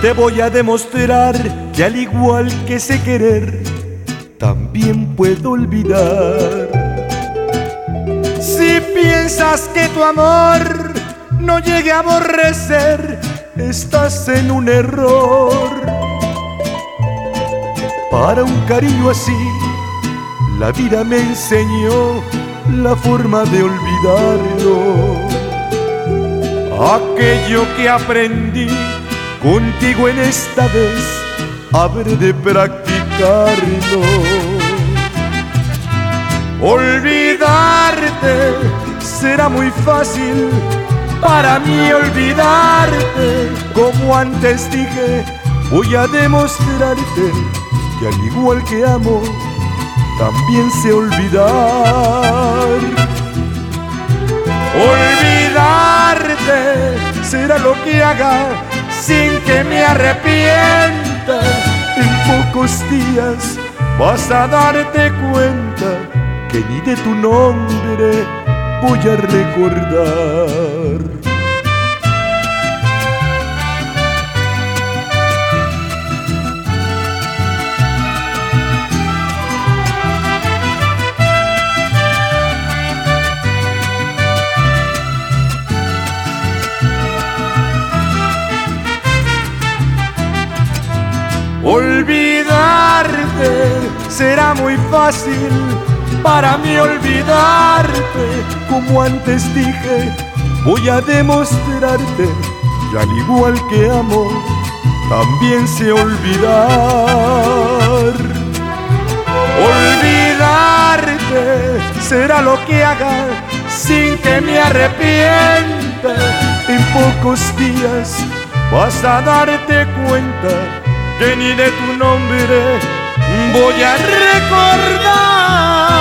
te voy a demostrar que al igual que sé querer, también puedo olvidar. Si piensas que tu amor no llegue a aborrecer, estás en un error. Para un cariño así, la vida me enseñó la forma de olvidarlo. Aquello que aprendí contigo en esta vez, habré de practicarlo. Olvidarte será muy fácil, para mí olvidarte. Como antes dije, voy a demostrarte que al igual que amo, también sé olvidar. Olvidarte será lo que haga sin que me arrepienta. En pocos días vas a darte cuenta que ni de tu nombre voy a recordar. Olvidarte será muy fácil, para mí olvidarte. Como antes dije, voy a demostrarte que al igual que amo, también sé olvidar. Olvidarte será lo que haga sin que me arrepienta. En pocos días vas a darte cuenta que ni de tu nombre voy a recordar.